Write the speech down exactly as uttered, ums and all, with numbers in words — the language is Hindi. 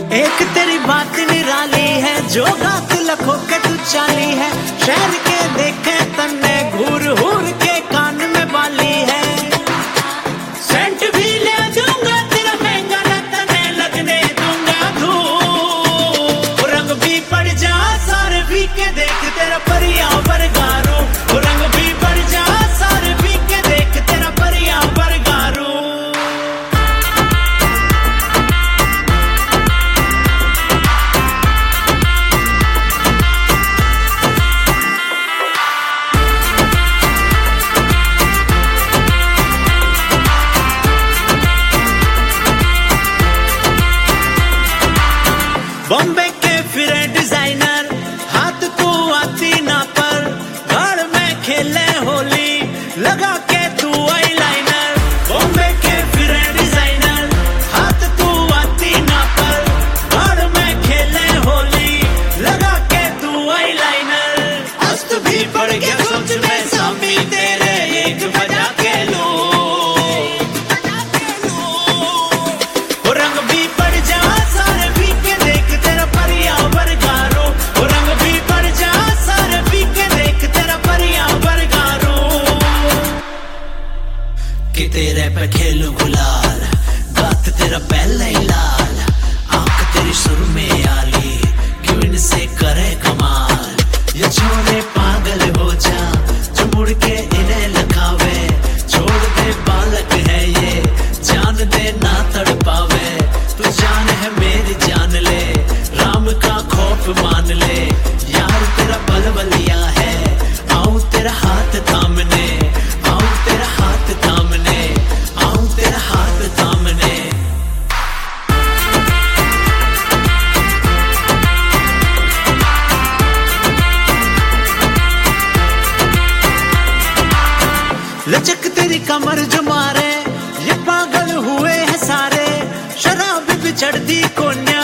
एक तेरी बात निराली है, जो गात लखो के तू चाली है। शहर के देखे तन्ने घूर घूर के कान में बाली है। सेंट भी ले दूंगा तेरा महंगा, न तने लगने दूंगा धूप। रंग भी पड़ जा सारे भी के देख तेरा परिया बरगारू। रंग भी पड़ जा सारे भी के देख तेरा परिया बरगारू। बॉम्बे के फिरे डिजाइनर, हाथ तू आती ना पर। घर में खेले होली लगा के तू आईलाइनर। बॉम्बे के फिरे डिजाइनर, हाथ तू आती ना पर। घर में खेले होली लगा के तू आईलाइनर। अस्त भी पड़ गया सोच में सामी तेरे, एक बजा के लू। रंग भी पड़ जा सारे भी के देख तेरा परिया बरगारू। रंग भी पड़ जा सारे भी के देख तेरा परिया बरगारू। कि तेरे पे खेलू गुलाल, गात तेरा पहले ही लाल। आंख तेरी सुर में आली, क्यों इनसे करे कमाल। ये छोरे पागल हो जा जो मुड़ के इन्हें लखावे। छोड़ दे बालक है ये, जान दे ना तड़ पावे। तू जान है मेरी जान ले, राम का खौफ मान ले। यार तेरा बलबलिया है, आऊं तेरा हाथ थामने। आऊं तेरा हाथ थामने, आऊं तेरा हाथ थामने। लचक तेरी कमर जो मारे, ये पागल हुए हैं सारे। शराब बिछड़ दी कोन्या